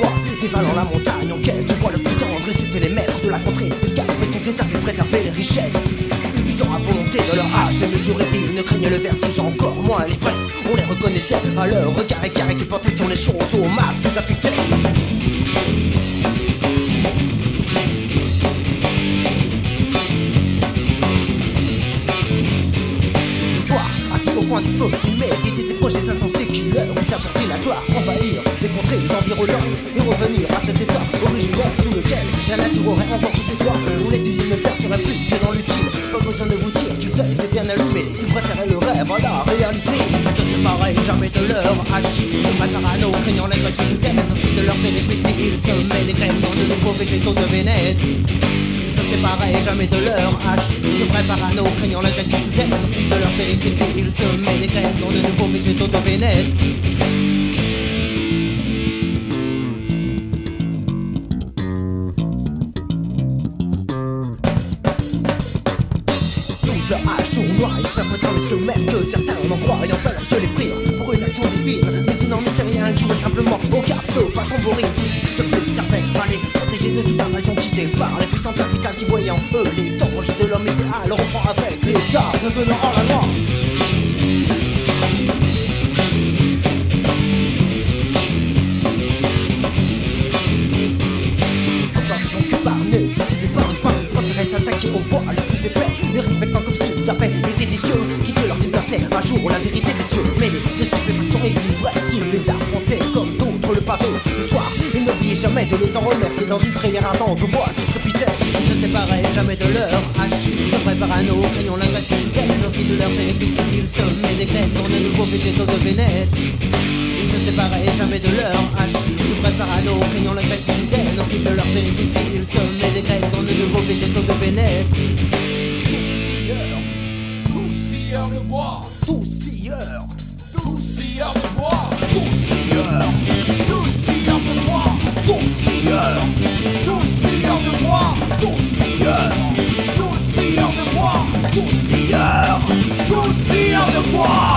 bois, dévalant la montagne en quête du bois le plus tendre. Et c'était les maîtres de la contrée, escarper ton désert et préserver les richesses. Ils ont à volonté de leur âge démesuré, ils ne craignaient le vertige, encore moins l'ivresse. On les reconnaissait à leur regard égaré qui portait sur les choses aux masques affectés. Au coin du feu, ils méditaient des projets insensés qui leur ont apporté la gloire. Envahir des contrées environnantes et revenir à cet état originel sous lequel la nature aurait encore tous ses droits. Où les usines de fer seraient plus que dans l'utile. Pas besoin de vous dire qu'ils étaient bien allumés, ils préféraient le rêve à la réalité. Ça se pareil jamais de leur hachis, de pas parano, craignant l'agression soudaine. Ensuite de leur péripéties, ils semaient des graines dans de nouveaux végétaux de Vénète. Se séparer jamais de leur hache, de vrais parano, craignant l'agression soudaine. Ensuite de leur péripéties, ils semaient des graines dans de nouveaux végétaux de Vénète. Toute leur hache tournoie, ils perpétrant le même que certains en croient. Et en peur, je les prie pour une action divine. Mais il n'en était rien, ils jouaient simplement au cap de façon bourrine. De plus, servaient à les protéger de toute invasion guidée par les puissantes capitales qui voyaient en eux les dangers de l'homme idéal. On reprend avec l'État, revenant en la loi. Conversion cubanée, suscité par une pointe, préféraient s'attaquer au bois le plus épais, les respectant comme s'ils avaient été des dieux qui de leur submersaient un jour la vérité des cieux. Mais de stupéfaction et d'ivresse, ils les arpentaient comme d'autres le pavé. Le soir, ils n'oubliaient jamais de les en remercier dans une prière ardente au bois qui crépitait. Ils ne se séparaient jamais de leur hache, de vrais parano, craignant l'agression soudaine. Au fil de leur péripéties, ils semaient des graines dans de nouveaux végétaux de Vénète. Ils ne se séparaient jamais de leur hache, de vrais parano, craignant l'agression soudaine. Au fil de leur péripéties, ils semaient des graines dans de nouveaux végétaux de Vénète. Tous scieurs de bois, Tous scieurs, tous scieurs de bois, tous scieurs, tous scieurs de bois, tous scieurs, tous scieurs de bois, tous scieurs, tous scieurs de bois, tous scieurs. tous scieurs de bois.